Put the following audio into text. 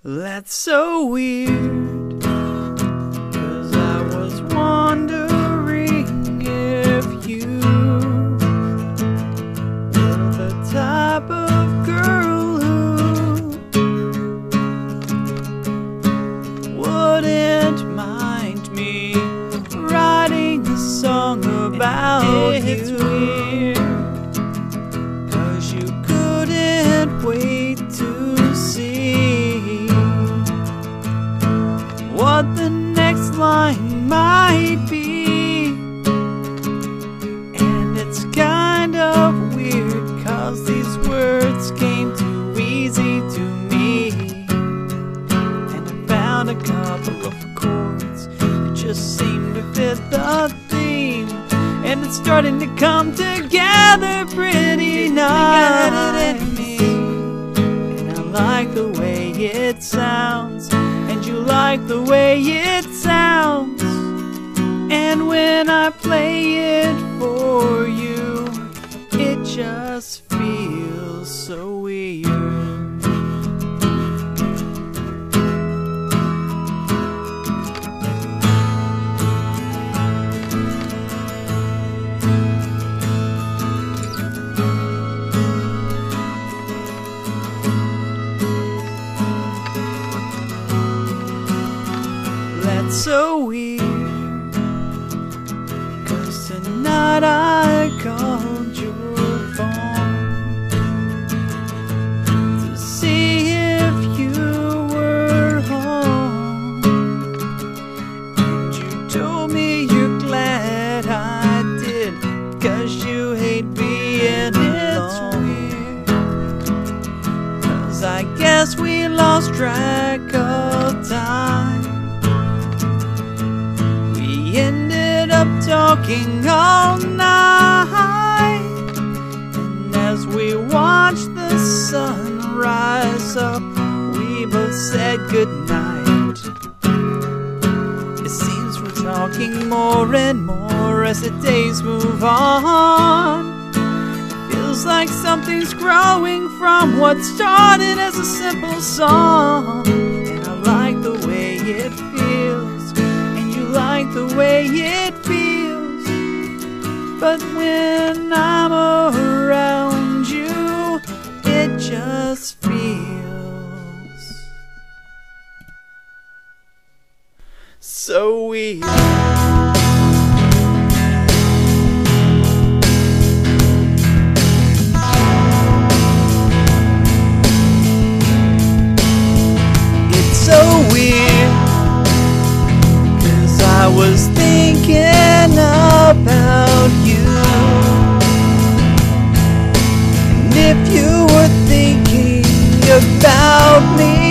That's so weird, 'cause I was wondering if you were the type of girl who wouldn't mind me writing a song about It's you. weird, 'Cause you couldn't wait to see what the next line might be. And it's kind of weird, 'cause these words came too easy to me. And I found a couple of chords that just seemed to fit the theme, and it's starting to come together pretty nice. And I like the way it sounds, and you like the way it sounds. And when I play it for you, it just feels so weird. That's so weird, 'cause tonight I called your phone to see if you were home. And you told me you're glad I did, 'cause you hate being alone. 'Cause I guess we lost track of time. We ended up talking all night, and as we watched the sun rise up, we both said goodnight. It seems we're talking more and more as the days move on. It feels like something's growing from what started as a simple song. And I like the way it feels, like the way it feels. But when I'm around you, it just feels so weird. It's so weird, I was thinking about you. And if you were thinking about me,